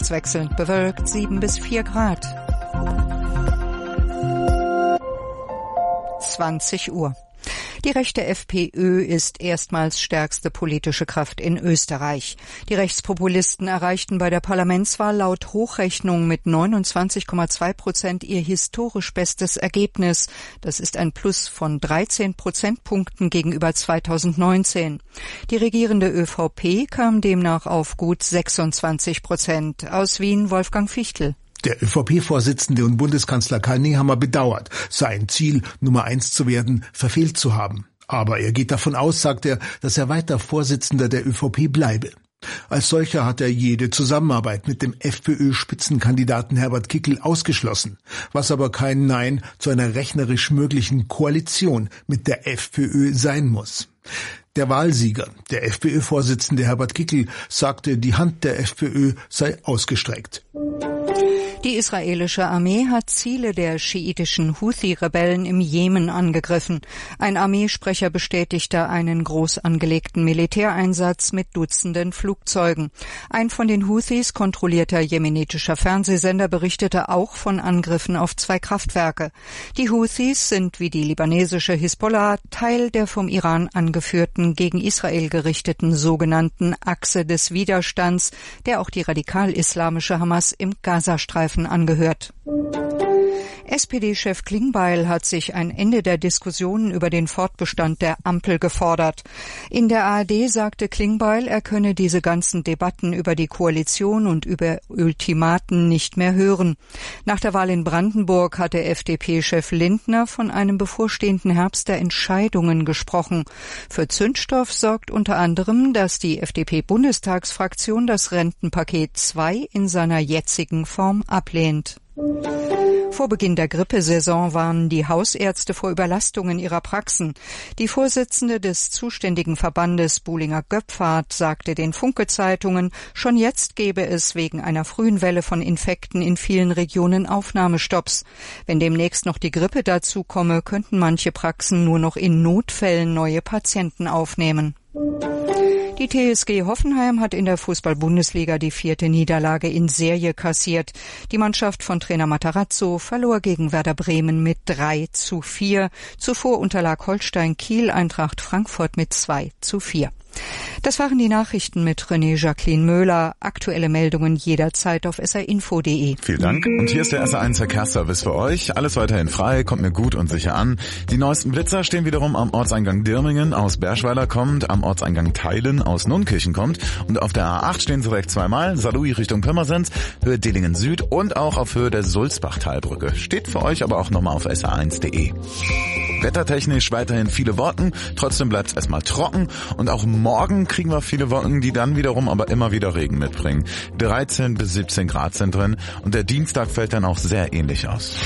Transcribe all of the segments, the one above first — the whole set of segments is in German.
nachts wechselnd bewölkt, 7 bis 4 Grad. 20 Uhr. Die rechte FPÖ ist erstmals stärkste politische Kraft in Österreich. Die Rechtspopulisten erreichten bei der Parlamentswahl laut Hochrechnung mit 29,2% ihr historisch bestes Ergebnis. Das ist ein Plus von 13 Prozentpunkten gegenüber 2019. Die regierende ÖVP kam demnach auf gut 26%. Aus Wien Wolfgang Fichtel. Der ÖVP-Vorsitzende und Bundeskanzler Karl Nehammer bedauert, sein Ziel, Nummer 1 zu werden, verfehlt zu haben. Aber er geht davon aus, sagt er, dass er weiter Vorsitzender der ÖVP bleibe. Als solcher hat er jede Zusammenarbeit mit dem FPÖ-Spitzenkandidaten Herbert Kickl ausgeschlossen, was aber kein Nein zu einer rechnerisch möglichen Koalition mit der FPÖ sein muss. Der Wahlsieger, der FPÖ-Vorsitzende Herbert Kickl, sagte, die Hand der FPÖ sei ausgestreckt. Die israelische Armee hat Ziele der schiitischen Houthi-Rebellen im Jemen angegriffen. Ein Armeesprecher bestätigte einen groß angelegten Militäreinsatz mit Dutzenden Flugzeugen. Ein von den Houthis kontrollierter jemenitischer Fernsehsender berichtete auch von Angriffen auf 2 Kraftwerke. Die Houthis sind wie die libanesische Hisbollah Teil der vom Iran angeführten, gegen Israel gerichteten sogenannten Achse des Widerstands, der auch die radikal-islamische Hamas im Gazastreifen angehört. SPD-Chef Klingbeil hat sich ein Ende der Diskussionen über den Fortbestand der Ampel gefordert. In der ARD sagte Klingbeil, er könne diese ganzen Debatten über die Koalition und über Ultimaten nicht mehr hören. Nach der Wahl in Brandenburg hatte FDP-Chef Lindner von einem bevorstehenden Herbst der Entscheidungen gesprochen. Für Zündstoff sorgt unter anderem, dass die FDP-Bundestagsfraktion das Rentenpaket 2 in seiner jetzigen Form ablehnt. Vor Beginn der Grippesaison warnen die Hausärzte vor Überlastungen ihrer Praxen. Die Vorsitzende des zuständigen Verbandes Buhlinger-Göpfert sagte den Funke-Zeitungen, schon jetzt gebe es wegen einer frühen Welle von Infekten in vielen Regionen Aufnahmestopps. Wenn demnächst noch die Grippe dazu komme, könnten manche Praxen nur noch in Notfällen neue Patienten aufnehmen. Die TSG Hoffenheim hat in der Fußball-Bundesliga die 4. Niederlage in Serie kassiert. Die Mannschaft von Trainer Matarazzo verlor gegen Werder Bremen mit 3:4. Zuvor unterlag Holstein Kiel Eintracht Frankfurt mit 2:4. Das waren die Nachrichten mit René Jacqueline Möhler. Aktuelle Meldungen jederzeit auf srinfo.de. Vielen Dank. Und hier ist der SR1 Verkehrsservice für euch. Alles weiterhin frei, kommt mir gut und sicher an. Die neuesten Blitzer stehen wiederum am Ortseingang Dirmingen aus Berschweiler kommt, am Ortseingang Theilen aus Nunkirchen kommt. Und auf der A8 stehen sie direkt zweimal. Saarlouis Richtung Pirmasens, Höhe Dillingen Süd und auch auf Höhe der Sulzbach-Talbrücke. Steht für euch aber auch nochmal auf sr1.de. Wettertechnisch weiterhin viele Wolken, trotzdem bleibt es erstmal trocken und auch morgen kriegen wir viele Wolken, die dann wiederum aber immer wieder Regen mitbringen. 13 bis 17 Grad sind drin und der Dienstag fällt dann auch sehr ähnlich aus.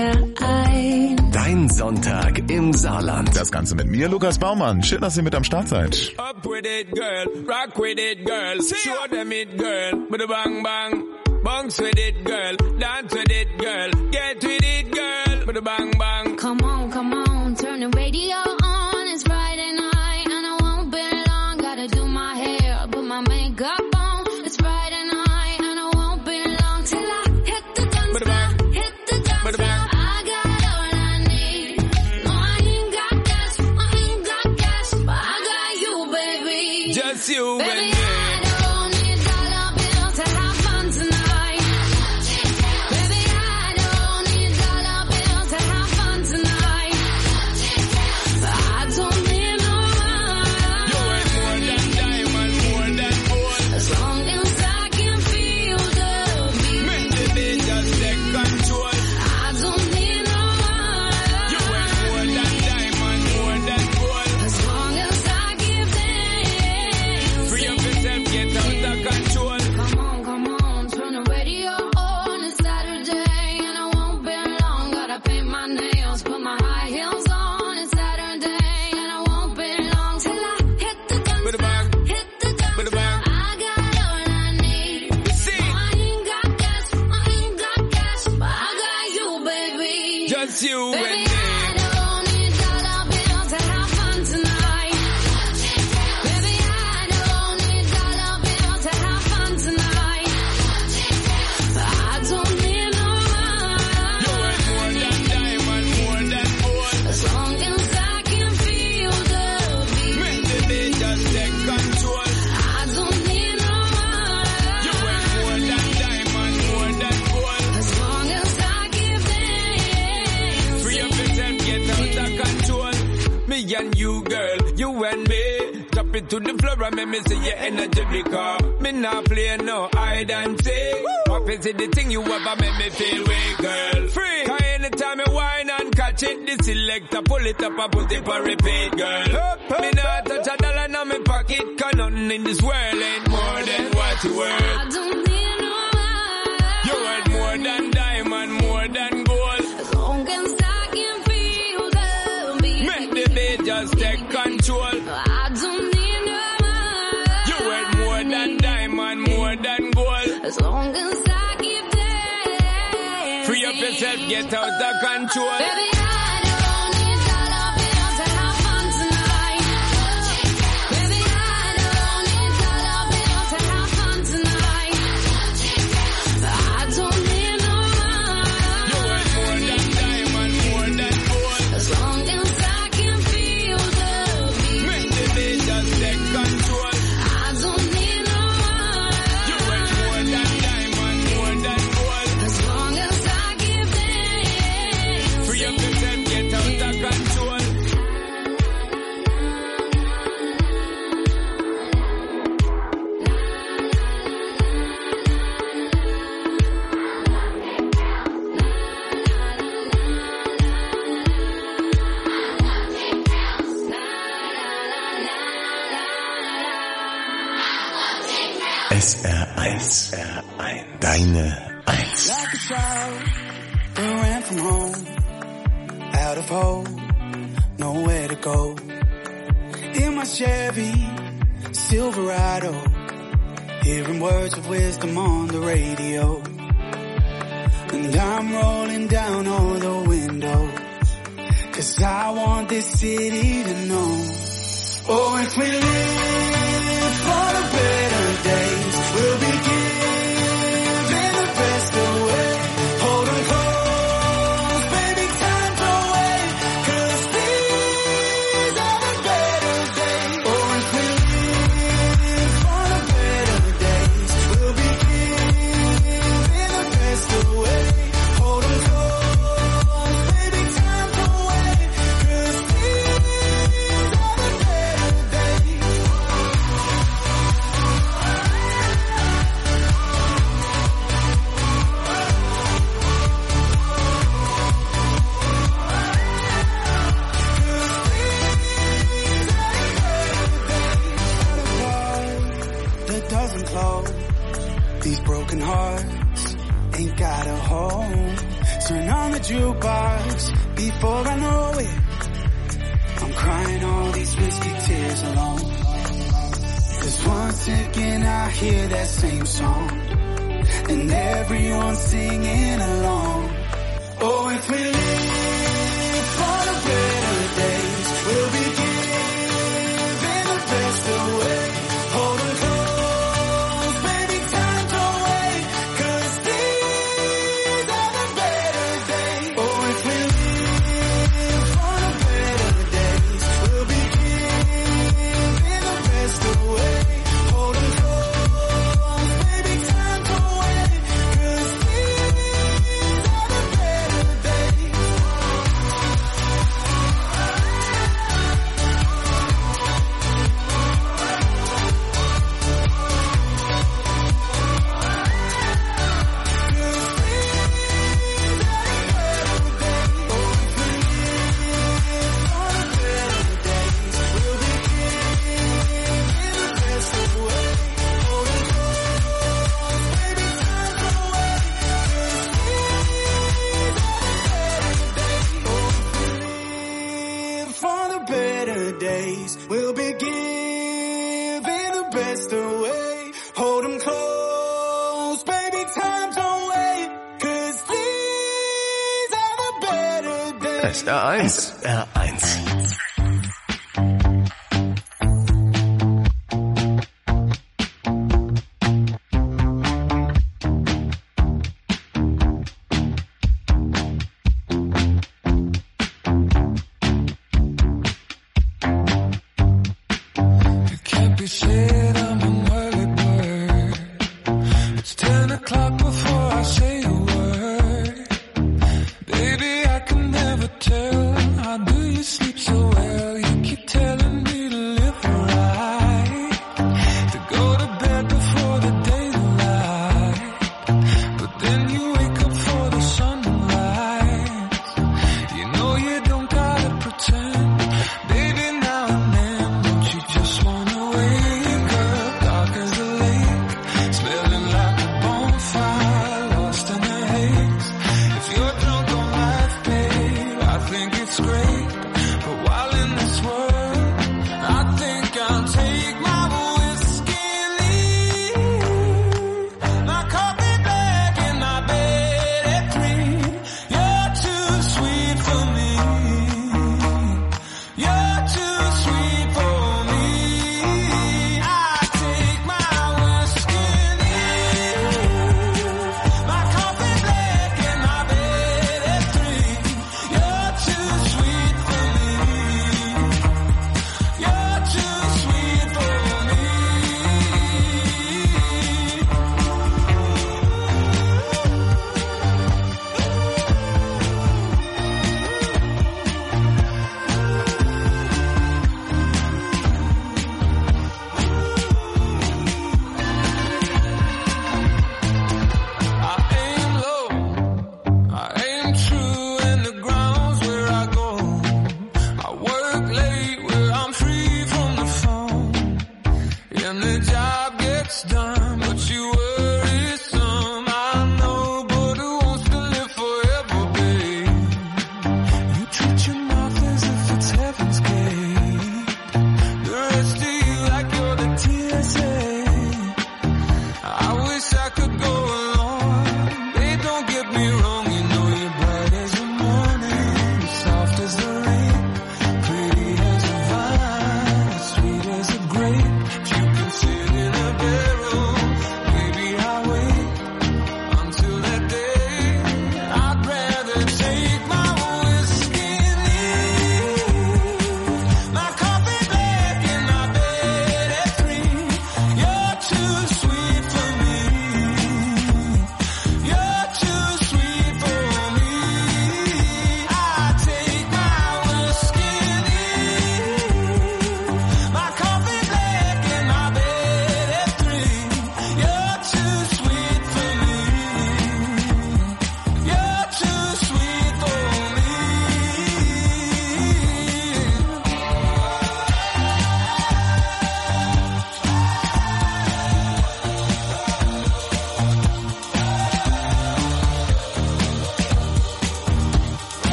SR1. Dein Sonntag im Saarland. Das Ganze mit mir, Lukas Baumann. Schön, dass ihr mit am Start seid. Up with it, girl. Rock with it, girl. Show them it, girl. With a bang bang. Bounce with it, girl. Dance with it, girl. Get with it, girl. With a bang bang. Come on, come on. Turn the radio on. It's Friday night and I won't be long. Gotta do my hair, put my makeup on. It's Friday night and I won't be long till I hit the dance floor. Hit the dance floor. I got all I need. No, I ain't got gas, but I got you, baby. Just you, Baby, baby. I don't need dollar bills to have fun tonight. Baby, I don't need dollar bills to have fun tonight. I don't need no money. You ain't more than diamonds, more than gold. As long as I can feel the beat. Make the beat just take control. I don't need no money. You ain't more than diamonds, more than gold. As long as I give in. Free up yourself, get out of control. Come on, turn the radio on. It's Saturday and I won't be long. Gotta paint my nails, put my high heels on. It's Saturday and I won't be long till I hit the dance With a floor. bang. Hit the dance With a floor. bang. I got all I need. See, No, I ain't got gas, but I got you, baby. just you Baby, and me. I don't need dollar bills to have fun tonight. Baby, I don't need dollar bills to have fun tonight. you, girl. You and me. Drop it to the floor and make me see your energy because me not play no hide and seek. What is it the thing you ever make me feel weak, girl? Free. Cause anytime I whine and catch it, the selector pull it up and put it for repeat, girl. Me not touch a dollar in my pocket, cause nothing in this world ain't more than what you worth. I don't need no man. You worth more than diamond, more than gold. As long as I can feel the beat. Make the beat just take control. I don't need no man. You worth more than diamond, more than gold. As long as I keep dancing. Free up yourself, get out of control. Baby, I don't need dollar bills to have fun tonight. Baby, I don't need dollar bills to have fun tonight. I don't need no man. You worth more than diamond, more than gold. As long as I can feel the beat. Make the beat just take control. I don't need no man. You worth more than diamond, more than gold. As long as I keep dancing. Free up yourself, get out of control. SR1. Deine Eins. Like a child who ran from home, out of hope, nowhere to go. In my Chevy Silverado, hearing words of wisdom on the radio. And I'm rolling down all the windows, 'cause I want this city to know. Oh, if we live for the better days, we'll be giving the best away. Hold 'em close, baby, time's away, 'cause these are the better days. Oh, if we live for the better days, we'll be giving the best away. Hold 'em close, baby, time's away, 'cause these are the better days. That doesn't close. These broken hearts ain't got a home. Turn on the jukebox before I know it. I'm crying all these whiskey tears alone. 'Cause once again I hear that same song, and everyone's singing along. Oh, if we live for the better days, we'll be giving the best away. Hold 'em close, baby, time's away, 'cause these are the better days. Oh, if we live for the better days, we'll be giving the best away. Hold 'em close, baby, time's away, 'cause these are the better days. For the better days, we'll be giving the best away. Hold 'em close, baby, time's away, 'cause these are the better days. SR1. SR1. It can't be said I'm an early bird. It's 10 o'clock before I say a word. Baby, I can never tell. How do you sleep so well? You keep telling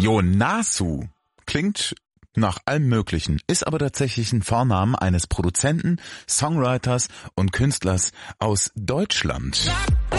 Yonasu klingt nach allem Möglichen, ist aber tatsächlich ein Vornamen eines Produzenten, Songwriters und Künstlers aus Deutschland.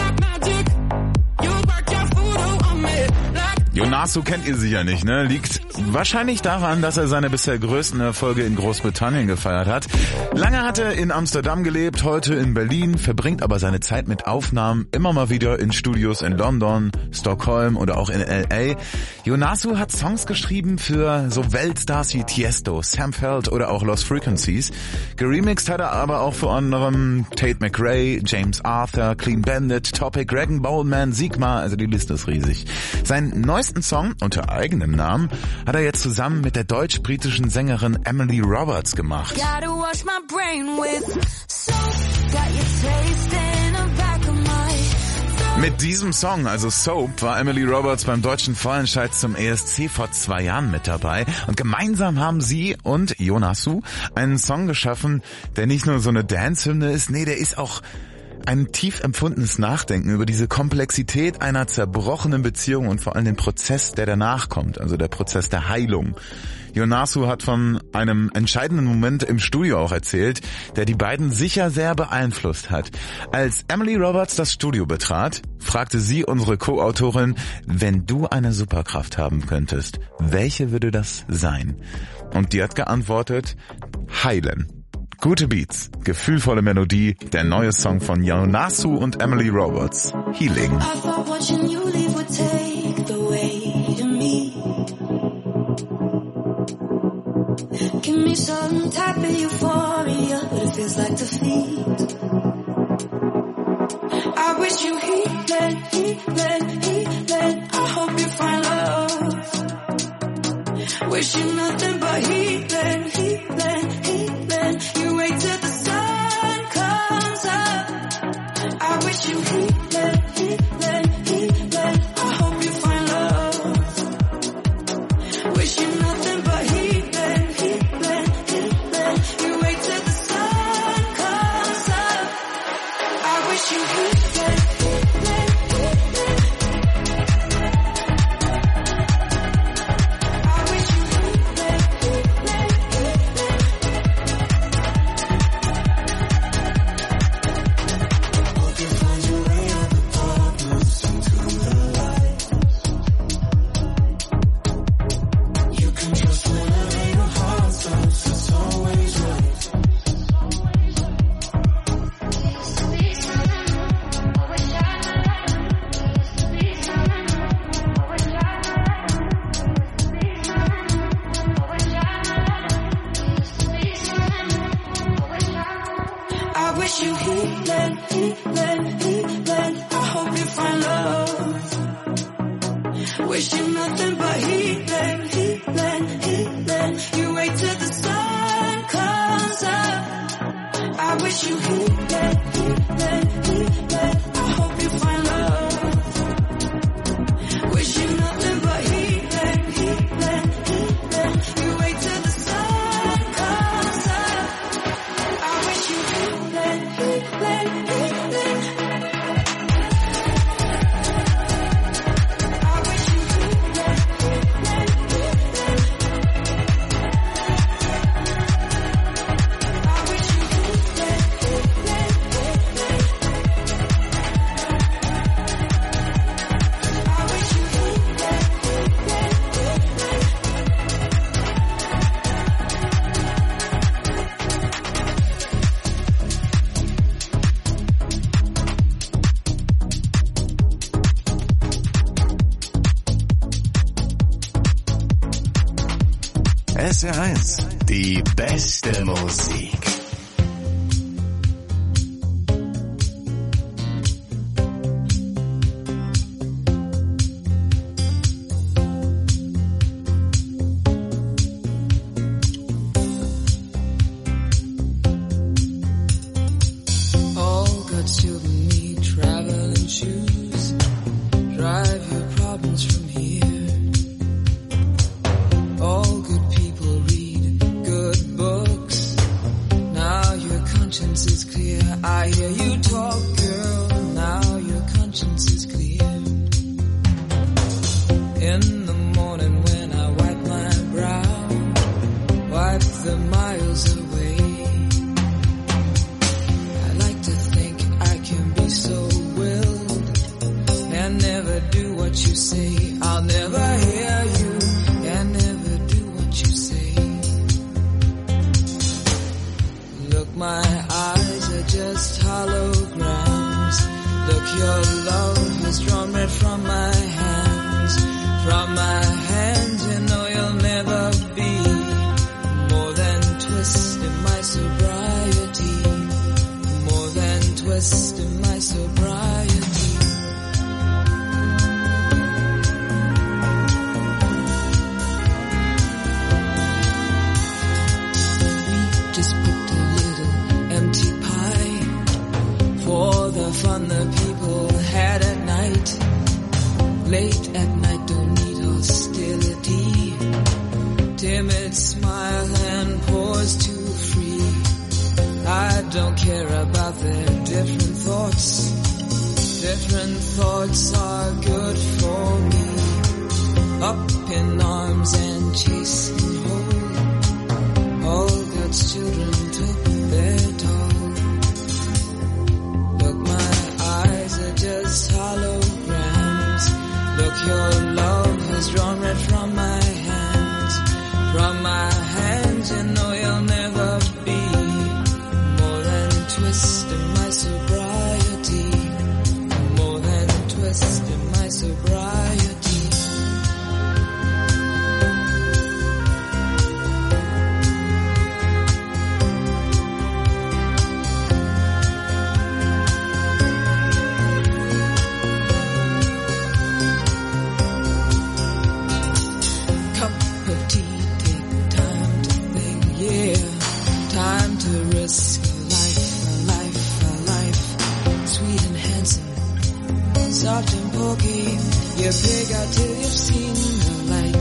Yonasu kennt ihr sicher nicht, ne? Liegt wahrscheinlich daran, dass er seine bisher größten Erfolge in Großbritannien gefeiert hat. Lange hat er in Amsterdam gelebt, heute in Berlin, verbringt aber seine Zeit mit Aufnahmen immer mal wieder in Studios in London, Stockholm oder auch in L.A. Yonasu hat Songs geschrieben für so Weltstars wie Tiesto, Sam Feld oder auch Lost Frequencies. Geremixed hat er aber auch vor anderem Tate McRae, James Arthur, Clean Bandit, Topic, Dragon Ball Man, Sigma, also die Liste ist riesig. Sein neuesten Song unter eigenem Namen hat er jetzt zusammen mit der deutsch-britischen Sängerin Emily Roberts gemacht. Mit diesem Song, also Soap, war Emily Roberts beim deutschen Vorentscheid zum ESC vor 2 Jahren mit dabei. Und gemeinsam haben sie und Yonasu einen Song geschaffen, der nicht nur so eine Dance-Hymne ist, nee, der ist auch ein tief empfundenes Nachdenken über diese Komplexität einer zerbrochenen Beziehung und vor allem den Prozess, der danach kommt, also der Prozess der Heilung. Yonasu hat von einem entscheidenden Moment im Studio auch erzählt, der die beiden sicher sehr beeinflusst hat. Als Emily Roberts das Studio betrat, fragte sie unsere Co-Autorin, wenn du eine Superkraft haben könntest, welche würde das sein? Und die hat geantwortet, heilen. Gute Beats, gefühlvolle Melodie, der neue Song von Yonasu und Emily Roberts, Healing. Give me some type of euphoria, but it feels like defeat. I wish you healing, healing, healing. I hope you find love. Wish you nothing but healing, healing, healing. You wait till the sun comes up. I wish you healing, healing, healing. I hope you find love. Wish you nothing but healing, healing, healing. You wait till the sun comes up. I wish you healing, healing, healing. I wish you healing, healing, healing. Hope you find your way out the darkness into the light. You can trust whenever your heart stops, it's always right. I wish you healing, healing, healing. I hope you find love. Wish you nothing but healing, healing, healing. You wait till the sun comes up. I wish you healing, healing, healing. I hope you find love. Wish you nothing but healing, healing, healing. You wait till the sun comes up. I wish you healing, healing, healing. I wish you healing, healing, healing. I wish you healing, healing, healing. I wish you healing, SR1, die beste Musik. All good silver need traveling shoes. Drive your problems from here. All good people read good books. wipe the miles away. I like to think I can be so willed and never do what you say. I'll never hear you and never do what you say. Look, my eyes are just holograms. Look, your love has drawn red from my hands. From my hands, you know you'll never be more than twist in my sobriety. More than twist in my sobriety. The fun the people had at night. Late at night, don't need hostility. Timid smile and pause too free. I don't care about their different thoughts. Different thoughts are good for me. Up in arms and chasing home. All God's children took their toll. Just holograms. Look, your love has drawn red from my hands. From my hands, you know you'll never be more than twist in my sobriety. More than twist in my sobriety. Soft and pokey, you pig out till you've seen the light.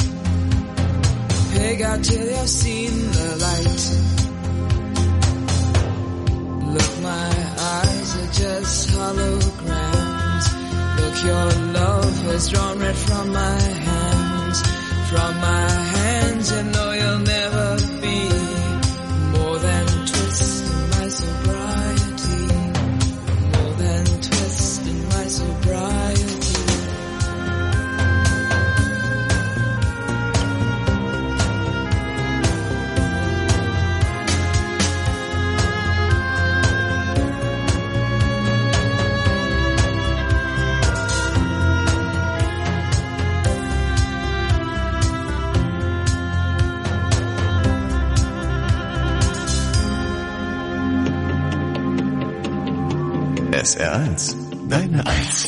Pig out till you've seen the light. Look, my eyes are just holograms. Look, your love has drawn red from my hands. From my hands, you know you'll never be more than twist in my sobriety. More than twist in my sobriety. SR1, deine Eins.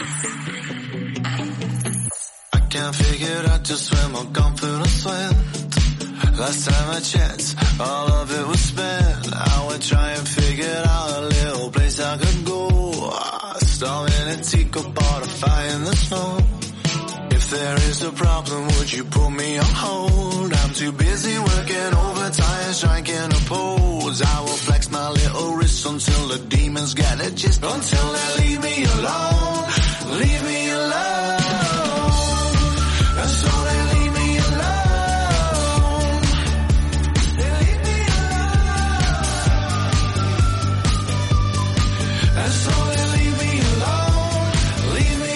I can't figure out to swim or confidence went. Last time I checked, all of it was spent. I would try and figure out a little place I could go. Stalling a teacup or a fire in the snow. If there is a problem, would you put me on hold? I'm too busy working overtime, striking a pose. I will flex my little wrist until the demons get a gist. Until they leave me alone, leave me alone. And so they leave me alone. They leave me alone. And so they leave me alone, leave me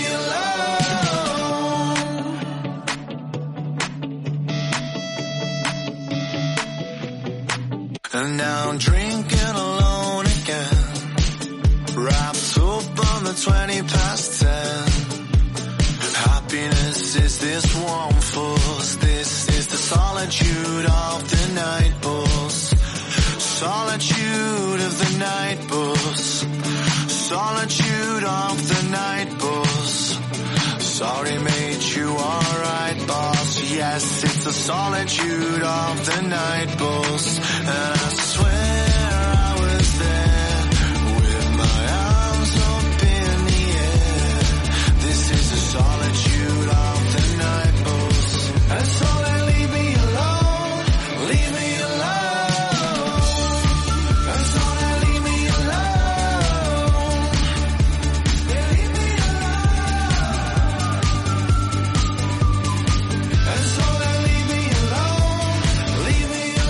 alone. And now I'm drinking alone again. Wrapped up on the 20 past 10. Happiness is this warm force. This is the solitude of the night bus. Solitude of the night bus. Solitude of the night bus. Sorry mate, you alright boss. Yes, it's the solitude of the night bus. And I swear I was there with my arms up in the air. This is the solitude of the night bus. And so they leave me alone, leave me alone. And so they leave me alone. They leave me alone. And so they leave me alone, leave me alone.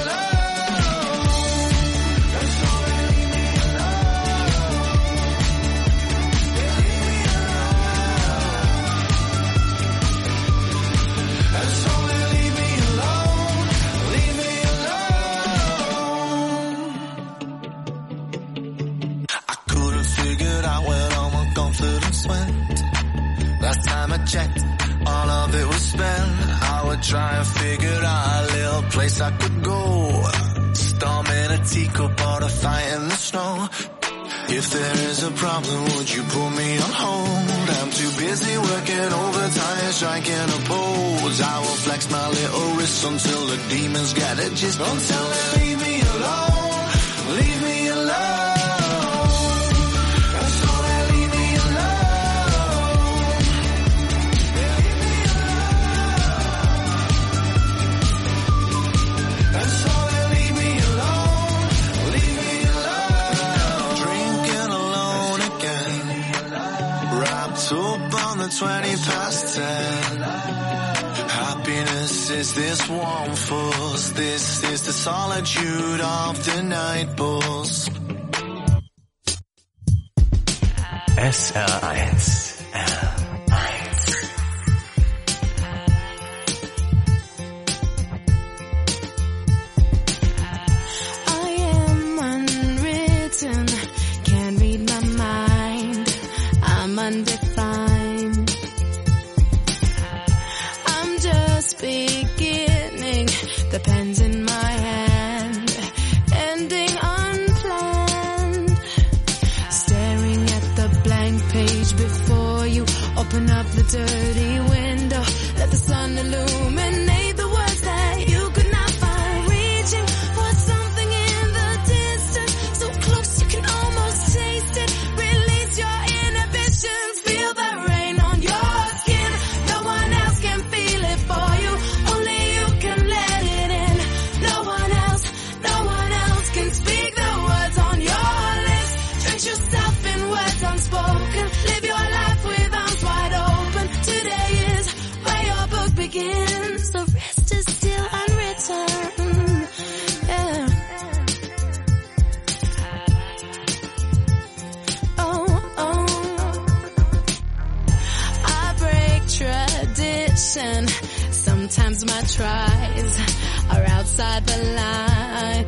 checked, all of it was spent. I would try and figure out a little place I could go. Storm in a teacup or a fight in the snow. If there is a problem, would you put me on hold? I'm too busy working overtime, striking a pose. I will flex my little wrists until the demons get a gist. Don't tell them, leave me alone, leave me alone. That's all that, leave me alone. That's all that, leave me alone, leave me alone. Drinking alone again, wrapped up on the 20 past 10. Happiness is this warm force, this is the solitude of the night bulls. SR1. I am unwritten, can't read my mind, I'm undefined. I'm just beginning, the pen's in my hand, ending unplanned. Staring at the blank page before you, open up the dirty window, let the sun illuminate the words that you could not find. Reaching for something in the distance, so close you can almost taste it. Release your inhibitions, feel the rain on your skin. No one else can feel it for you, only you can let it in. No one else can speak the words on your lips. Drench yourself in words unspoken, live your life with arms wide open. Today is where your book begins, the rest is still unwritten. Yeah. Oh. I break tradition, sometimes my tries are outside the line.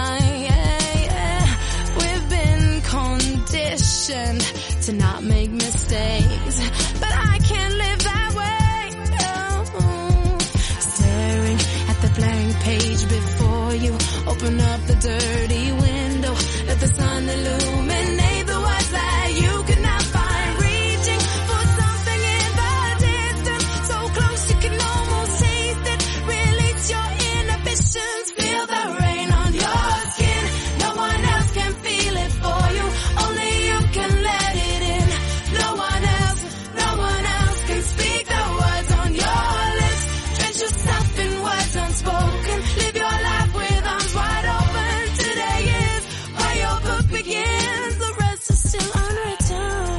We've been conditioned to not make mistakes, but I can't live that way. Oh. Staring at the blank page before you, open up the dirty window, let the sun illuminate the words that you could not find. Reaching for something in the distance, so close you can almost taste it. Release your inhibitions, feel the rain on your skin. No one else can feel it for you, only you can let it in. No one else can speak the words on your lips. Drench yourself in words unspoken, live your life with arms wide open. Today is where your book begins, the rest is still unwritten.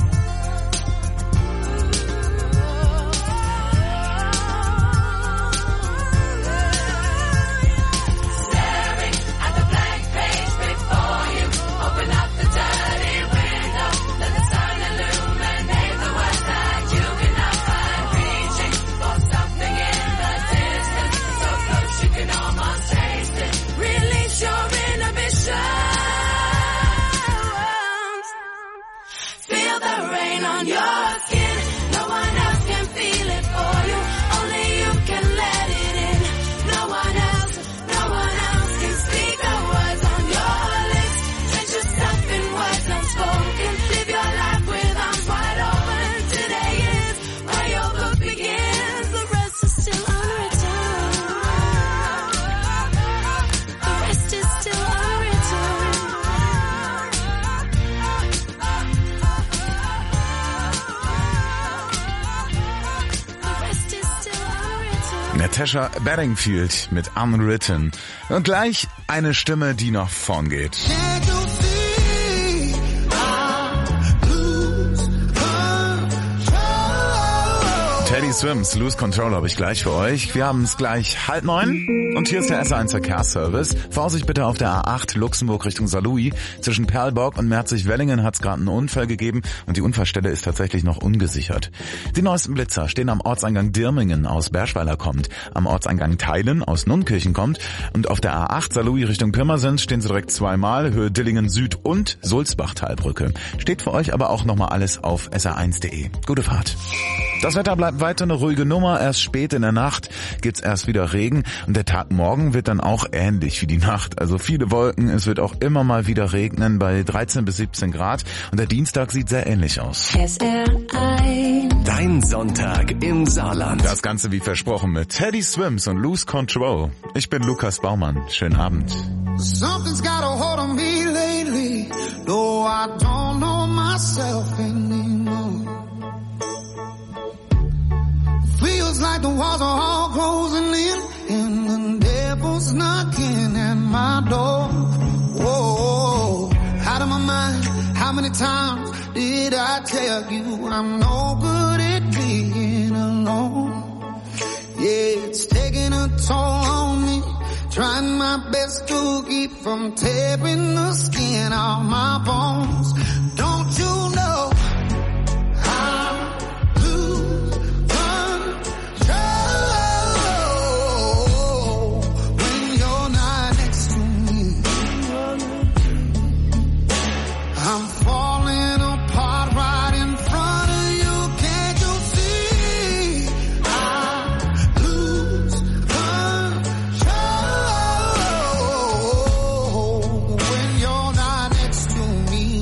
Staring at the blank page before you, open up the dirty window, let the sun illuminate the words that you cannot find. Reaching for something in the distance, so close you can almost taste it. Release your inhibitions, feel the rain on your skin. No one else can feel it for you, only you can let it in. No one else can speak the words on your lips. Drench yourself in words unspoken, live your life with arms wide open. Today is where your book begins, the rest is still unwritten. The rest is still unwritten. The rest is still unwritten. Natasha Bedingfield mit Unwritten. Und gleich eine Stimme, die noch vorn geht. Teddy Swims, Lose Control habe ich gleich für euch. Wir haben es gleich 8:30 und hier ist der SR1 Verkehrsservice. Vorsicht bitte auf der A8 Luxemburg Richtung Saarlouis. Zwischen Perlborg und Merzig-Wellingen hat es gerade einen Unfall gegeben und die Unfallstelle ist tatsächlich noch ungesichert. Die neuesten Blitzer stehen am Ortseingang Dirmingen aus Berschweiler kommt, am Ortseingang Theilen aus Nunkirchen kommt und auf der A8 Saarlouis Richtung Pirmasens stehen sie direkt zweimal, Höhe Dillingen Süd und Sulzbach-Talbrücke. Steht für euch aber auch nochmal alles auf sr1.de. Gute Fahrt. Das Wetter bleibt weiter eine ruhige Nummer. Erst spät in der Nacht gibt's erst wieder Regen und der Tag morgen wird dann auch ähnlich wie die Nacht. Also viele Wolken, es wird auch immer mal wieder regnen bei 13 bis 17 Grad und der Dienstag sieht sehr ähnlich aus. SR1. Dein Sonntag im Saarland. Das Ganze wie versprochen mit Teddy Swims und Lose Control. Ich bin Lukas Baumann. Schönen Abend. Something's got a hold on me lately, though I don't know myself anymore. Feels like the walls are all closing in and the devil's knocking at my door. Whoa, out of my mind, how many times did I tell you I'm no good at being alone? Yeah, it's taking a toll on me, trying my best to keep from tearing the skin off my bones. Don't you know I'm falling apart right in front of you, can't you see? I lose control when you're not next to me.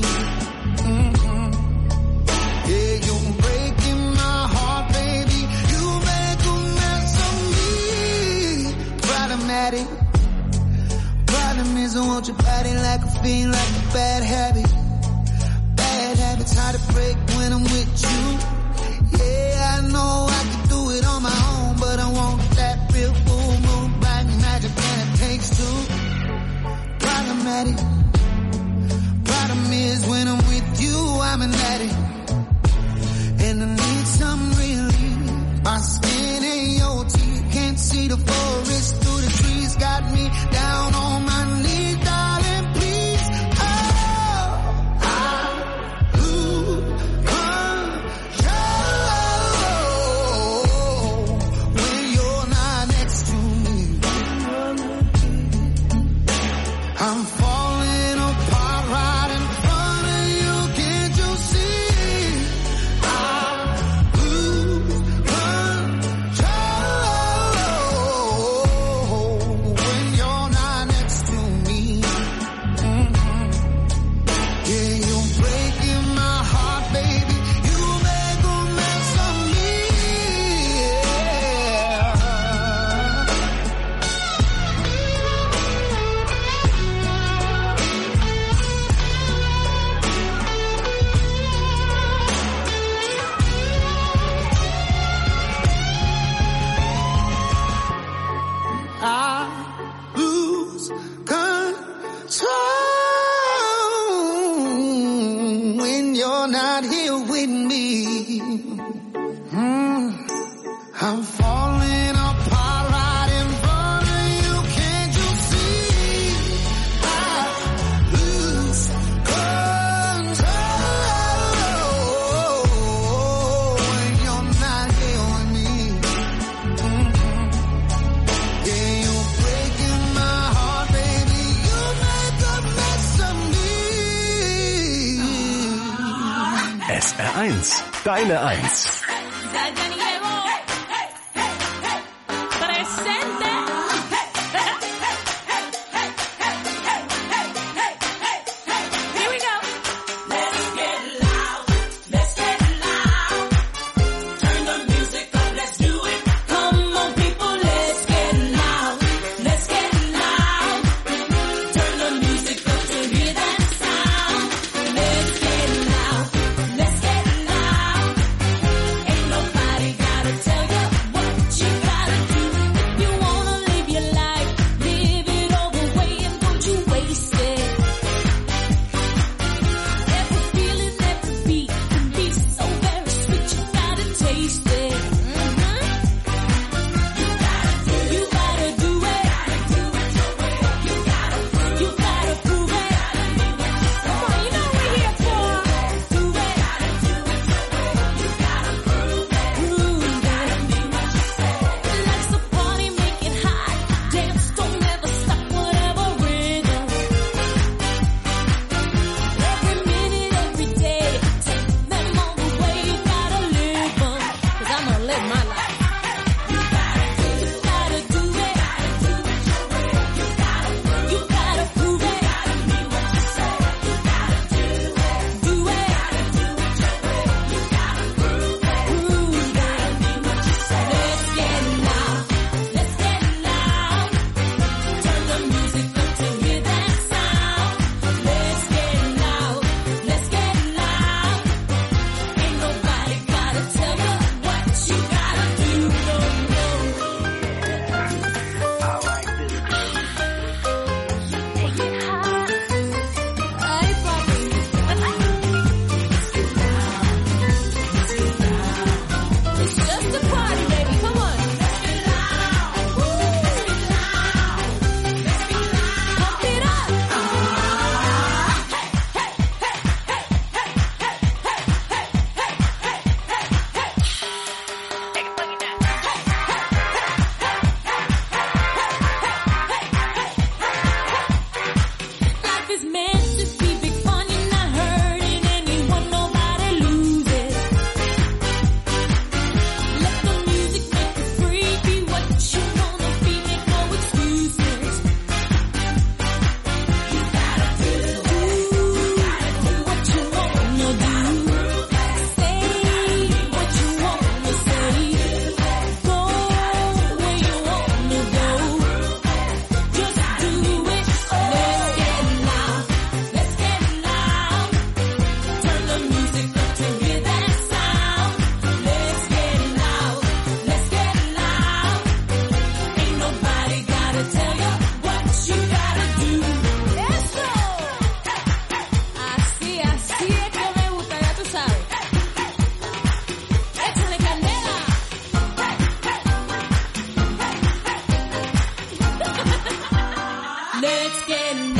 Yeah, you're breaking my heart, baby. You make a mess of me. Problematic. Problem is I want your body like a fiend, like a bad habit. It's hard to break when I'm with you. Yeah, I know I can do it on my own, but I want that real full moon black magic and it takes two. Problematic. Problem is when I'm with you, I'm an addict. And I need some relief. My skin and your teeth can't see the forest through the trees. Got me down on my knees, darling, please. I'm falling apart right in front of you, can't you see? I lose control when you're not next to me. Yeah, you're breaking my heart, baby. You make a mess of me. Yeah. I lose control when you're not here with me. I'm falling apart right in front of you, can't you see? I lose control when you're not here with me. Yeah, you're breaking my heart, baby. You make a mess of me. SR1, deine 1. Let's get loud.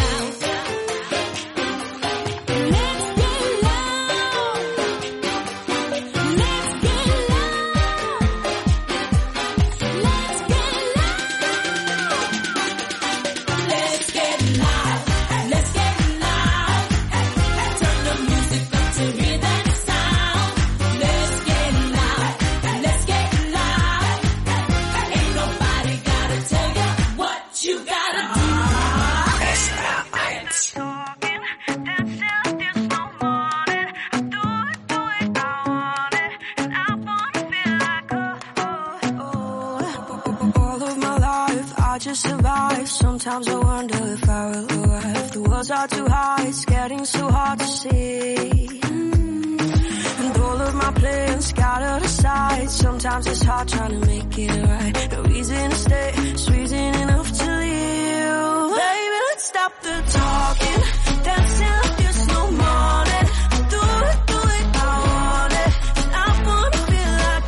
Sometimes I wonder if I will arrive. The world's are too high, it's getting so hard to see. And all of my plans scattered aside. Sometimes it's hard trying to make it right. No reason to stay, it's reason enough to leave. Baby, let's stop the talking, dancing like there's no morning. Do it, I want it. And I wanna feel like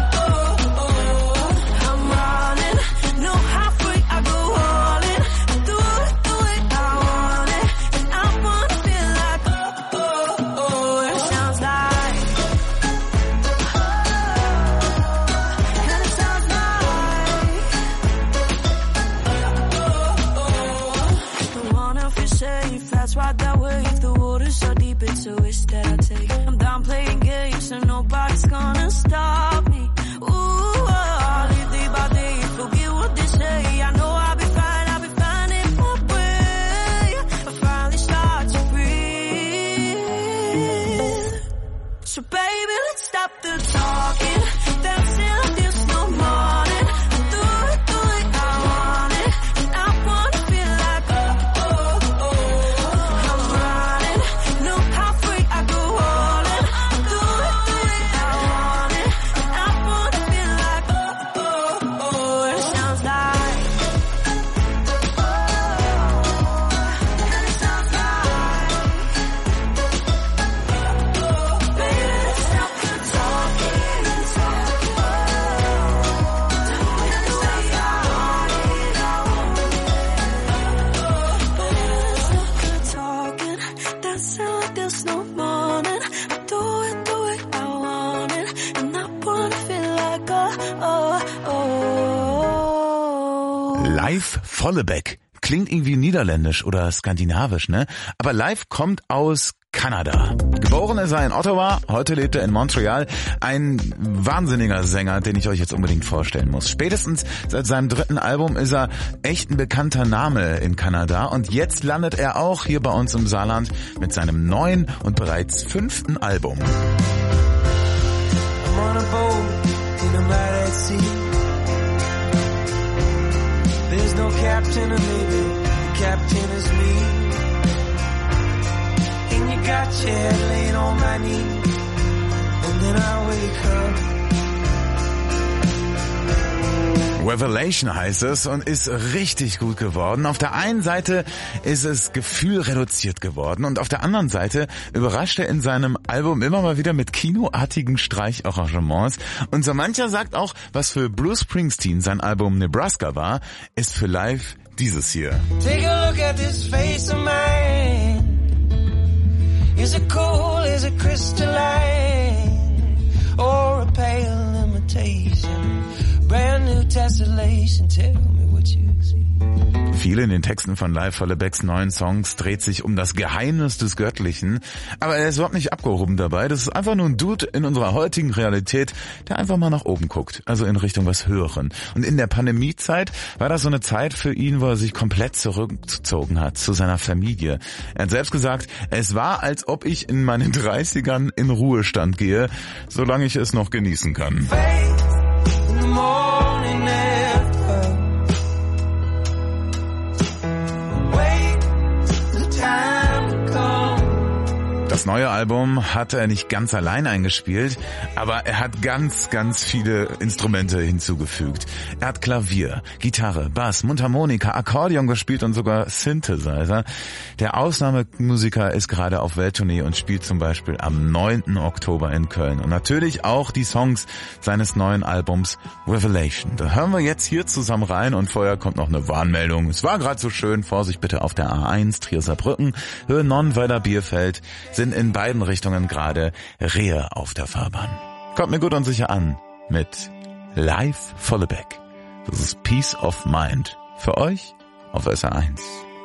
I'm running. No halfway, I go all in. Do it, I want it. And I wanna feel like it sounds like and it sounds like don't wanna feel safe, that's right that way. If the water's so deep, it's a risk that I take. I'm done playing games, so nobody's gonna stop me. Ooh, I'll live day by day, forget what they say. I know I'll be fine in my way. I finally start to breathe. So baby, let's stop the talking, dancing like there's no morning. Do it, I want it. And I wanna feel like I'm running. No halfway, I go all in. Do it, I want it. And I wanna feel like it sounds like and it sounds like baby, let's stop the talking, dancing like there's no morning. I do it, I want it. And I wanna feel like Live Vollebeck. Klingt irgendwie niederländisch oder skandinavisch, ne? Aber Live kommt aus Kanada. Geboren ist er in Ottawa, heute lebt er in Montreal. Ein wahnsinniger Sänger, den ich euch jetzt unbedingt vorstellen muss. Spätestens seit seinem 3. Album ist er echt ein bekannter Name in Kanada. Und jetzt landet er auch hier bei uns im Saarland mit seinem neuen und bereits 5. Album. I'm on a boat in a mad at sea. There's no captain or maybe the captain is me. And you got your head laid on my knee. And then I wake up. Revelation heißt es und ist richtig gut geworden. Auf der einen Seite ist es gefühlreduziert geworden und auf der anderen Seite überrascht er in seinem Album immer mal wieder mit kinoartigen Streicharrangements. Und so mancher sagt auch, was für Bruce Springsteen sein Album Nebraska war, ist für Live dieses hier. Take a look at this face of mine. Is it cold, is it crystalline, or a pale imitation? Brand new tessellation, tell me what you see. Viel in den Texten von Live Vollebecks neuen Songs dreht sich um das Geheimnis des Göttlichen. Aber er ist überhaupt nicht abgehoben dabei. Das ist einfach nur ein Dude in unserer heutigen Realität, der einfach mal nach oben guckt. Also in Richtung was Höheren. Und in der Pandemiezeit war das so eine Zeit für ihn, wo er sich komplett zurückgezogen hat zu seiner Familie. Er hat selbst gesagt, es war, als ob ich in meinen 30ern in Ruhestand gehe, solange ich es noch genießen kann. Das neue Album hat er nicht ganz allein eingespielt, aber er hat ganz, ganz viele Instrumente hinzugefügt. Er hat Klavier, Gitarre, Bass, Mundharmonika, Akkordeon gespielt und sogar Synthesizer. Der Ausnahmemusiker ist gerade auf Welttournee und spielt zum Beispiel am 9. Oktober in Köln. Und natürlich auch die Songs seines neuen Albums Revelation. Da hören wir jetzt hier zusammen rein und vorher kommt noch eine Warnmeldung. Es war gerade so schön, Vorsicht bitte auf der A1 Trier-Saarbrücken, Höhe Nonnweiler-Bierfeld, sind in beiden Richtungen gerade Rehe auf der Fahrbahn. Kommt mir gut und sicher an mit Live Vollebeck. Das ist Peace of Mind. Für euch auf SR1.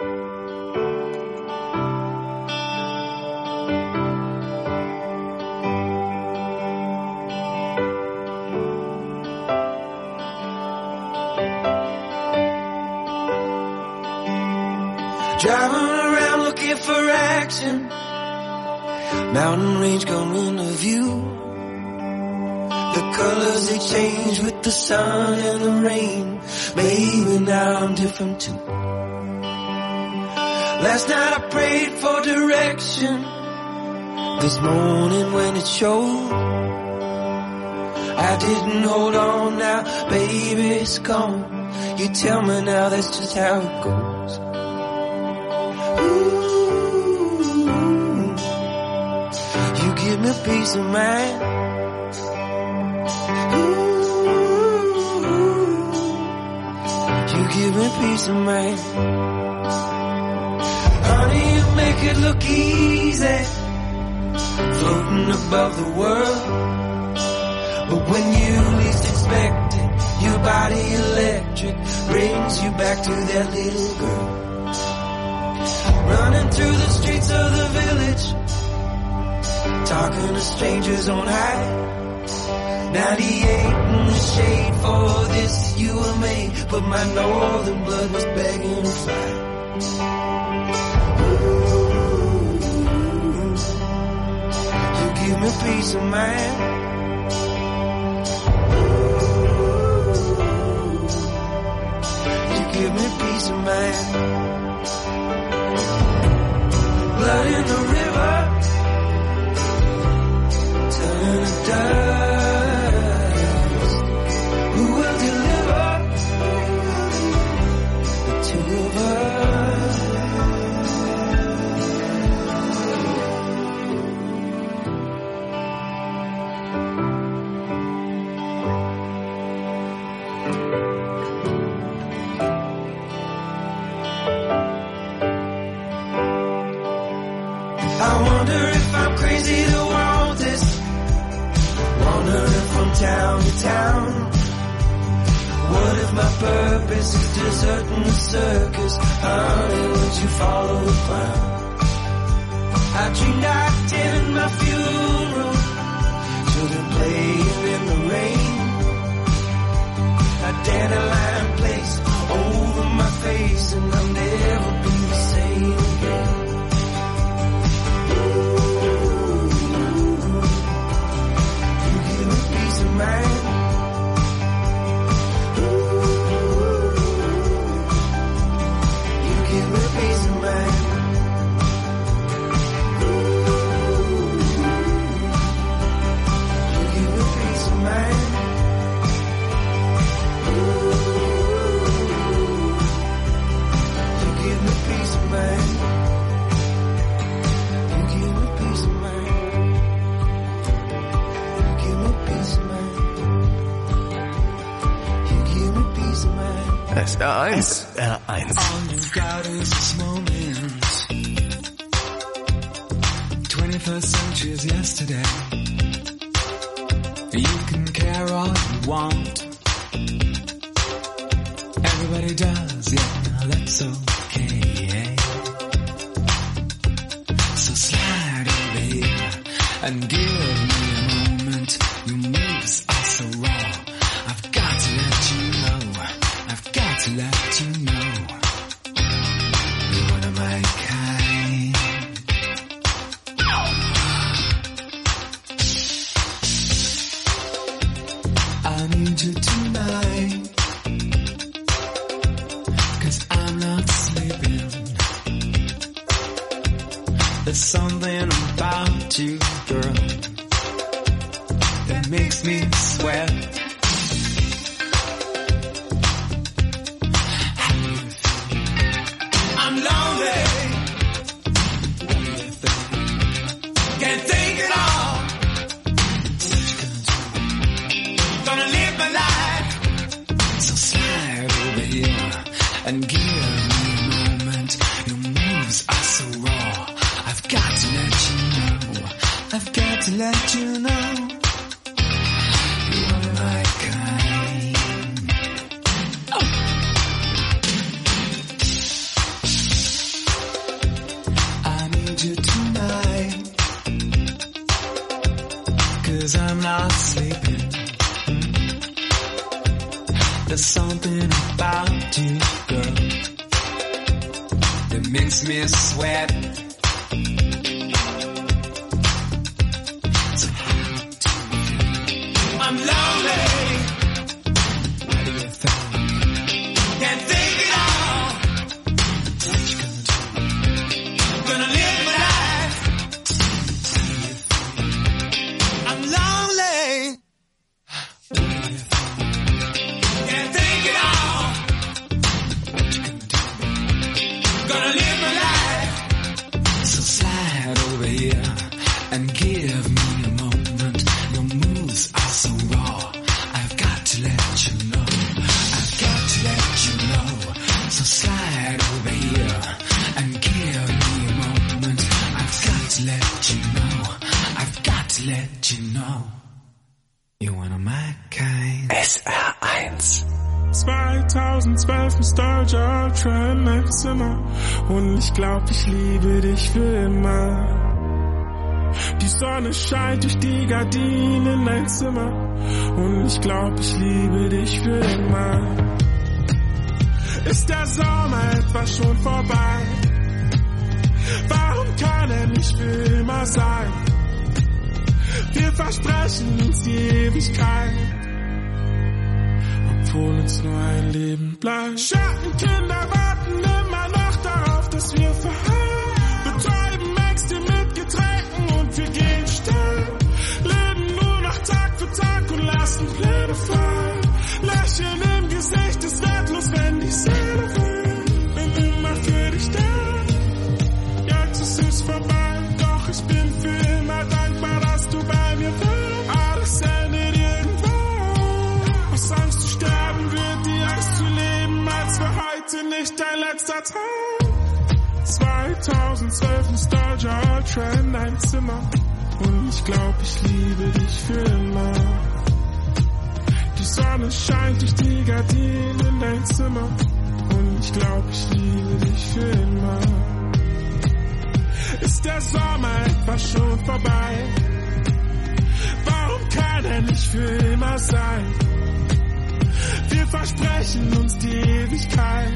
Driving around looking for action. Mountain range come into view. The colors they change with the sun and the rain. Maybe now I'm different too. Last night I prayed for direction. This morning when it showed, I didn't hold on now, baby it's gone. You tell me now that's just how it goes. You give me peace of mind. You give me peace of mind. Honey, you make it look easy, floating above the world. But when you least expect it, your body electric brings you back to that little girl. Running through the streets of the village, talking to strangers on high. 98 in the shade for this you were made, but my northern blood was begging to fly. Ooh, you give me peace of mind. Ooh, you give me peace of mind. Blood in the river, turning to dust. Who will deliver the two of us? I wonder if I'm crazy to want this. Wandering from town to town. What if my purpose is deserting the circus? Honey, would you follow the clown? I dreamed I attended my funeral, children playing in the rain. A dandelion place over my face, and I'll never be the same again. Peace of mind. You give me peace of mind. You give me peace of mind. You give me peace of mind. You give me peace of mind. SR1. SR1. All you've got is this moment. 21st century is yesterday. You can care all you want. Everybody does, yeah, that's okay. So slide over here and give me a moment. Your moves are so raw. I've got to let you know. I've got to let you know. You're one of my kind. I need you tonight, 'cause I'm not sleeping. There's something about you, girl, that makes me sweat. I'm lonely. Can't think at all. Gonna live my life. So slide over here and give me a moment. Your moves are so raw. I've got to let you know. I've got to let you know. You are my kind. Oh. I need you tonight. 'Cause I'm not sleeping. There's something about you, girl, that makes me sweat. So I'm lonely. What do you think? Can't think at all. What you gonna do? Gonna live my life. I'm lonely. Can't think at all. What you gonna do? Gonna live my life. So slide over here and give me a moment. Your moves are so raw. I've got to let you know. I've got to let you know. So slide over here and give me a moment. I've got to let you know. I've got to let you know. You're one of my kind. SR1 2012 Nostalgia Trend im Zimmer und ich glaub, ich liebe dich für immer. Die Sonne scheint durch die Gardinen in dein Zimmer und ich glaub, ich liebe dich für immer. Ist der Sommer etwa schon vorbei? Warum kann er nicht für immer sein? Wir versprechen uns die Ewigkeit, obwohl uns nur ein Leben bleibt. Schattenkinder warten immer noch darauf, dass wir verhalten. Betäuben Ängste mit Getränken und wir gehen still. Leben nur noch Tag für Tag und lassen Pläne frei. Lächeln im Gesicht ist wertlos, wenn die Seele will. Bin immer für dich da. Jetzt ist es vorbei, doch ich bin für immer dankbar, dass du bei mir bist. Alles endet irgendwo. Aus Angst zu sterben wird die Angst zu leben, als für heute nicht dein letzter Tag. 2012 Nostalgia Trend ein Zimmer und ich glaub, ich liebe dich für immer. Die Sonne scheint durch die Gardinen in dein Zimmer und ich glaub, ich liebe dich für immer. Ist der Sommer etwa schon vorbei? Warum kann er nicht für immer sein? Wir versprechen uns die Ewigkeit,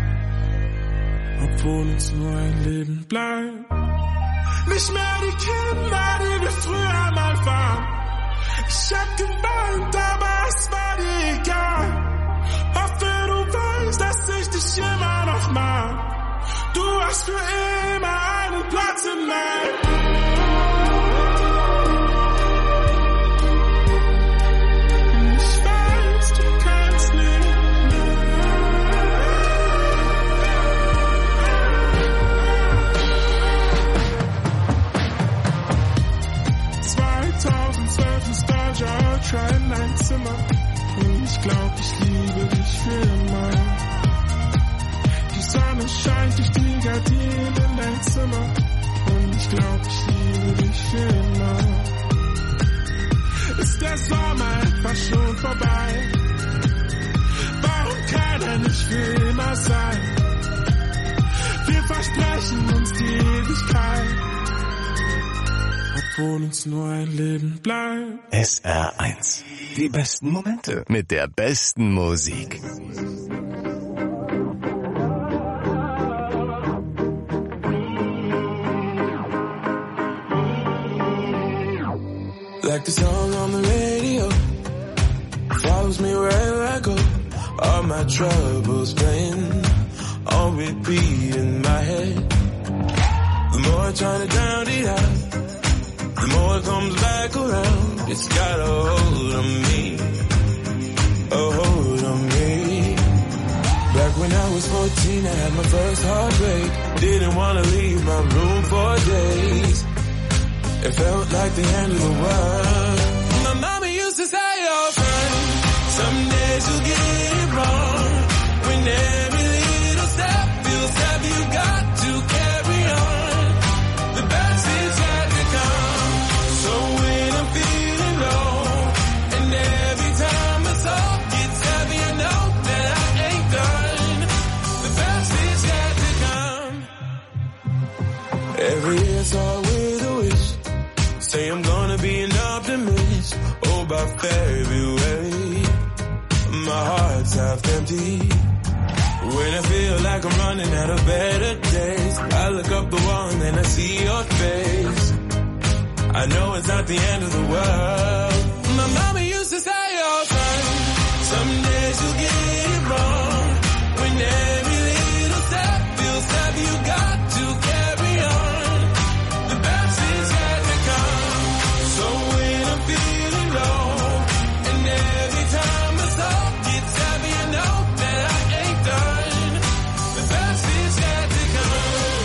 obwohl uns nur ein Leben bleibt. Nicht mehr die Kinder, die wir früher mal waren. Ich hab geweint, aber es war dir egal. Hoffe, du weißt, dass ich dich immer noch mag. Du hast für immer einen Platz in meinem. Ich weiß, du kannst nicht. 2012 Nostalgia Trend ein Zimmer und ich glaub, ich liebe dich für immer. Die Sonne scheint durch die Gardinen in dein Zimmer und ich glaub, ich liebe dich für immer. Ist der Sommer etwa schon vorbei? Warum kann er nicht für immer sein? Wir versprechen uns die Ewigkeit, obwohl uns nur ein Leben bleibt. SR1. Die besten Momente mit der besten Musik. Like the song on the radio follows me wherever I go. All my troubles playing on repeat in my head. The more I try to drown it out, comes back around, it's got a hold on me, a hold on me. Back when I was 14, I had my first heartbreak. Didn't want to leave my room for days. It felt like the end of the world. My mama used to say, oh friend, some days you'll get it wrong. When every little step feels heavy, you got to carry on. The best is yet to come. So when I'm feeling low, and every time my soul gets heavy, I know that I ain't done. The best is yet to come. Every year start with a wish. Say I'm gonna be an optimist. Oh, by February, my heart's half empty. When I feel like I'm running out of better days, I look up the wall and then I see your face. I know it's not the end of the world. My mama used to say, oh son, some days you'll get it wrong. When every little step feels heavy, you got to carry on. The best is yet to come. So when I'm feeling low, and every time my soul gets heavy, I know that I ain't done. The best is yet to come.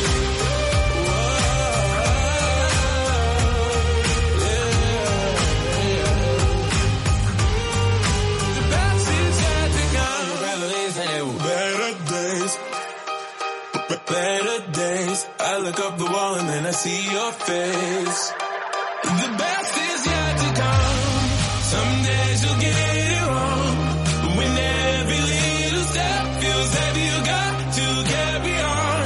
The best is yet to come. Better days, better days. I look up the wall and then I see your face. The best is yet to come. Some days you'll get it wrong. When every little step feels heavy, you got to carry on.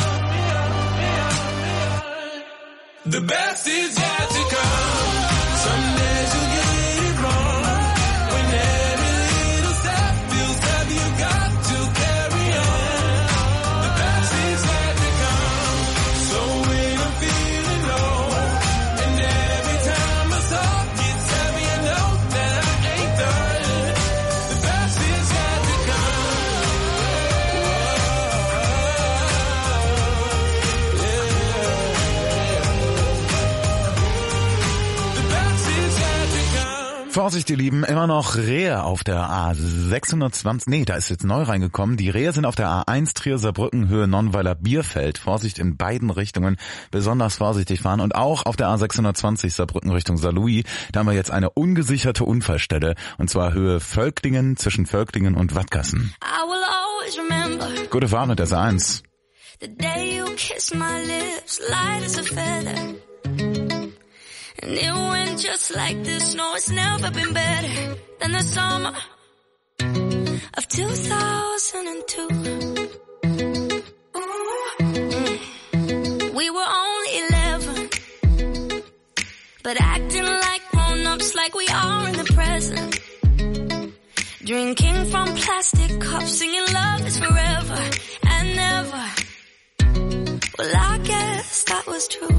The best is yet to come. Some days you'll get it wrong. When every little step feels heavy, you got to carry on. The best is yet to come. So when I'm feeling low, and every time my soul gets heavy, I know that I ain't done. The best is yet to come. The best is yet to come. Vorsicht, ihr Lieben, immer noch Rehe auf der A620. Nee, da ist jetzt neu reingekommen. Die Rehe sind auf der A1 Trier-Saarbrücken Höhe Nonnweiler-Bierfeld. Vorsicht in beiden Richtungen. Besonders vorsichtig fahren. Und auch auf der A620 Saarbrücken Richtung Saarlouis. Da haben wir jetzt eine ungesicherte Unfallstelle. Und zwar Höhe Völklingen, zwischen Völklingen und Wattgassen. I will always remember Gute Fahrt mit der A1. the day you kissed my lips, light as a feather. And it went just like this. No, it's never been better than the summer of 2002. We were only 11, but acting like grown-ups, like we are in the present. Drinking from plastic cups, singing love is forever and never. Well, I guess that was true.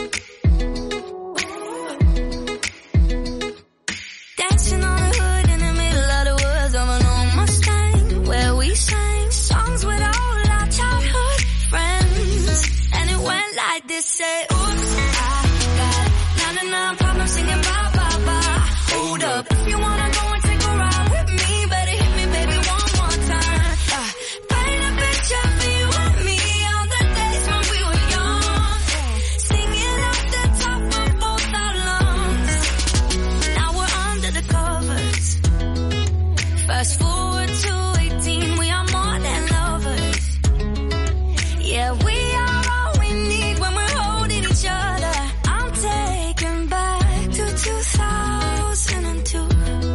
Dancing on the hood in the middle of the woods of an old Mustang, where we sang songs with all our childhood friends. And it went like this, say, oops, I got 99 problems singing bye, bye, bye. Hold up, if you wanna go and take a ride with me, better hit me, baby, one more time. Paint a picture for you and me, all the days when we were young, singing off the top of both our lungs. Now we're under the covers. Fast forward to 18, we are more than lovers. Yeah, we are all we need when we're holding each other. I'm taken back to 2002.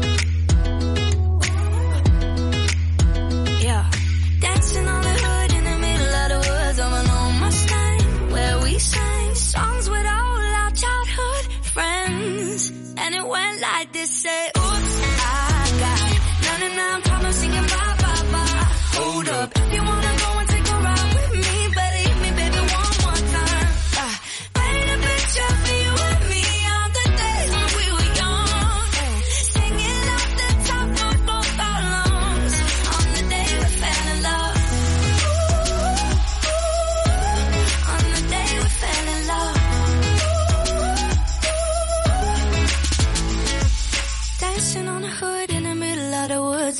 Yeah, dancing on the hood in the middle of the woods of an old Mustang, where we sang songs with all our childhood friends. And it went like this, say, oops, I got 99 problems singing bye, bye, bye. Hold up, if you wanna go and take a ride with me, better hit me, baby, one more time. Paint a picture for you and me, all the days when we were young, singing off the top of both our lungs, on the day we fell in love. On the day we fell in love.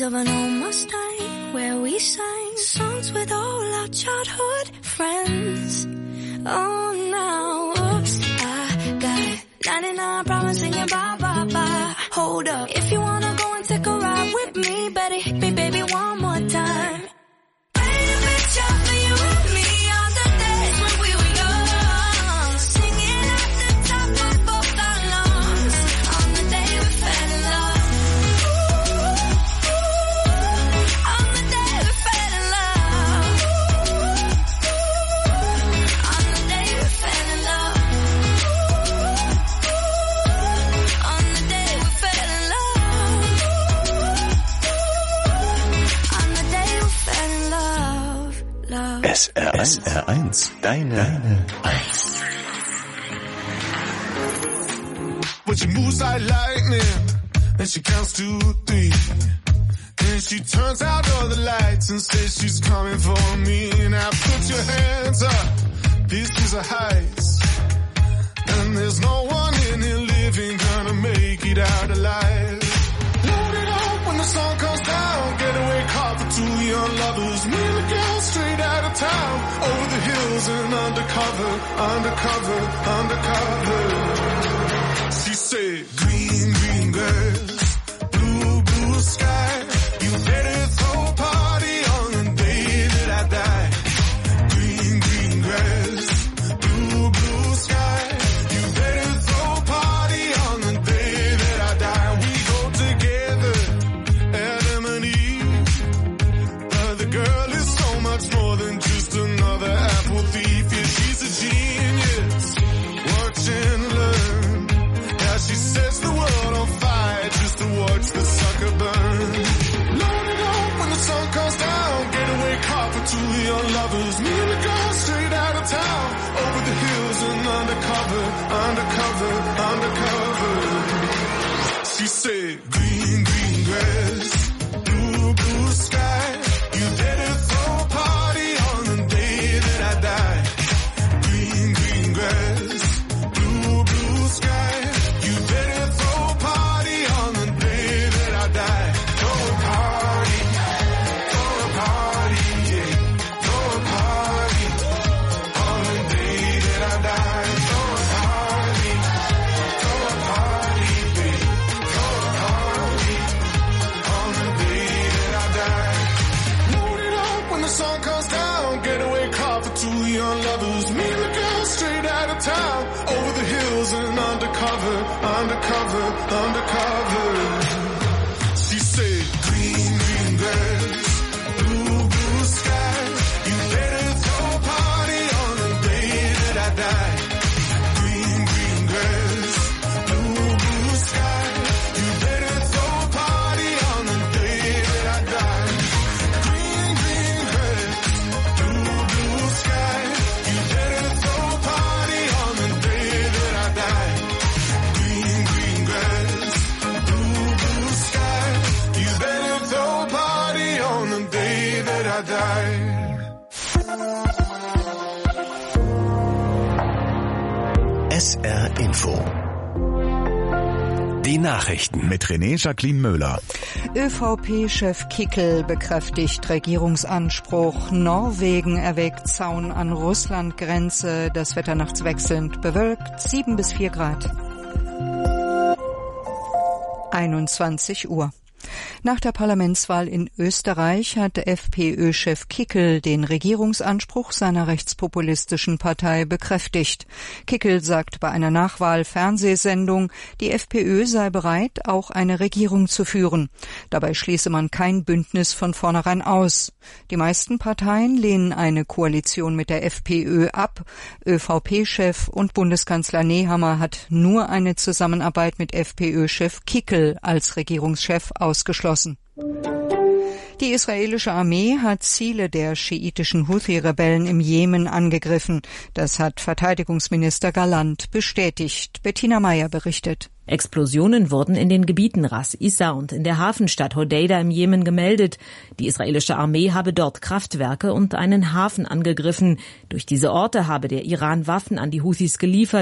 of an old Mustang where we sang songs with all our childhood friends. Oh, now, oops, I got 99 problems singing bye, bye, bye. Hold up, if you wanna go and take a ride with me, better hit me, baby, one more time. Paint a picture for you and me on the days when we were young, singing at the top of both our lungs on the day we fell in love. On the day we fell in love. On the day we fell in love. On the day we fell in love. On the day we fell in love. Love. SR1, deine 1. But she moves like lightning, and she counts to 3. Then she turns out all the lights and says she's coming for me. Now put your hands up, this is a heist, and there's no one in here living gonna make it out alive. Load it up when the sun comes down, getaway car for 2 young lovers. Me and the girl straight out of town, over the hills and undercover, undercover, undercover. She said, green, green grass, blue, blue sky. You better throw a party on the day that I die. Green, green grass, blue, blue sky. You better throw a party on the day that I die. We go together, Adam and Eve. But the girl is so much more than just another apple thief. Yeah, she's a genius. Watch and learn. Now she sets the world on fire just to watch the sucker burn. Load it up when the sun comes down. Getaway car for 2 young lovers. Me and the girl straight out of town, over the hills and undercover, undercover, undercover. She said, green, green grass, blue, blue sky. You better throw a party on the day that I die. Green, green grass, blue, blue sky. You better throw a party on the day that I die. Throw a party, yeah. Throw a party on the day that I die. Throw a party, baby. Throw a party on the day that I die. Load it up when the sun comes down. Getaway car for 2 young lovers. Me and the girl straight out of town, over the hills and undercover, undercover, undercover. She said, green, green grass, blue, blue sky. You better throw a party on the day that I die. Green, green grass, blue, blue sky. You better throw a party on the day that I die. Green, green grass, blue, blue sky. You better throw a party on the day that I die. Green, green grass, blue, blue sky. You better throw a party on the day that I die. SR Info. Die Nachrichten Mit René Jacqueline Möhler. ÖVP-Chef Kickl bekräftigt Regierungsanspruch. Norwegen erwägt Zaun an Russland-Grenze. Das Wetter nachts wechselnd bewölkt, 7 bis 4 Grad. 21 Uhr. Nach der Parlamentswahl in Österreich hat FPÖ-Chef Kickl den Regierungsanspruch seiner rechtspopulistischen Partei bekräftigt. Kickl sagt bei einer Nachwahl-Fernsehsendung, die FPÖ sei bereit, auch eine Regierung zu führen. Dabei schließe man kein Bündnis von vornherein aus. Die meisten Parteien lehnen eine Koalition mit der FPÖ ab. ÖVP-Chef und Bundeskanzler Nehammer hat nur eine Zusammenarbeit mit FPÖ-Chef Kickl als Regierungschef ausgeschlossen. Die israelische Armee hat Ziele der schiitischen Houthi-Rebellen im Jemen angegriffen. Das hat Verteidigungsminister Galland bestätigt. Bettina Meyer berichtet. Explosionen wurden in den Gebieten Ras Issa und in der Hafenstadt Hodeida im Jemen gemeldet. Die israelische Armee habe dort Kraftwerke und einen Hafen angegriffen. Durch diese Orte habe der Iran Waffen an die Houthis geliefert.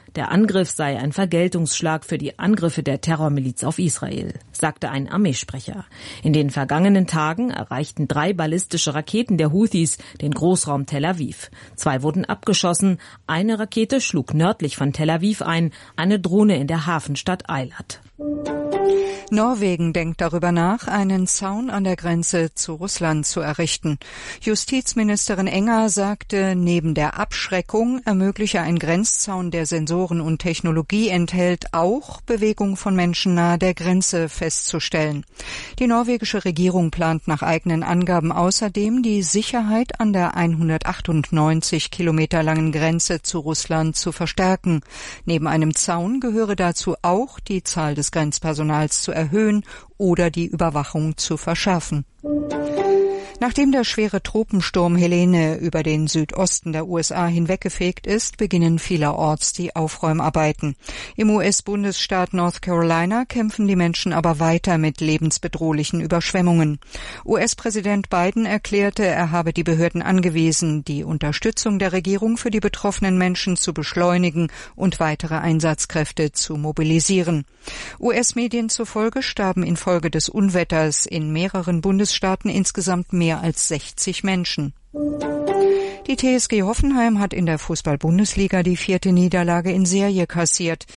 Der Angriff sei ein Vergeltungsschlag für die Angriffe der Terrormiliz auf Israel, sagte ein Armeesprecher. In den vergangenen Tagen erreichten 3 ballistische Raketen der Houthis den Großraum Tel Aviv. 2 wurden abgeschossen, eine Rakete schlug nördlich von Tel Aviv ein, eine Drohne in der Hafenstadt Eilat. Norwegen denkt darüber nach, einen Zaun an der Grenze zu Russland zu errichten. Justizministerin Enger sagte, neben der Abschreckung ermögliche ein Grenzzaun, der Sensoren und Technologie enthält, auch Bewegung von Menschen nahe der Grenze festzustellen. Die norwegische Regierung plant nach eigenen Angaben außerdem, die Sicherheit an der 198 Kilometer langen Grenze zu Russland zu verstärken. Neben einem Zaun gehöre dazu auch, die Zahl des Grenzpersonals zu erhöhen oder die Überwachung zu verschärfen. Nachdem der schwere Tropensturm Helene über den Südosten der USA hinweggefegt ist, beginnen vielerorts die Aufräumarbeiten. Im US-Bundesstaat North Carolina kämpfen die Menschen aber weiter mit lebensbedrohlichen Überschwemmungen. US-Präsident Biden erklärte, er habe die Behörden angewiesen, die Unterstützung der Regierung für die betroffenen Menschen zu beschleunigen und weitere Einsatzkräfte zu mobilisieren. US-Medien zufolge starben infolge des Unwetters in mehreren Bundesstaaten insgesamt mehr als 60 Menschen. Die TSG Hoffenheim hat in der Fußball-Bundesliga die 4. Niederlage in Serie kassiert.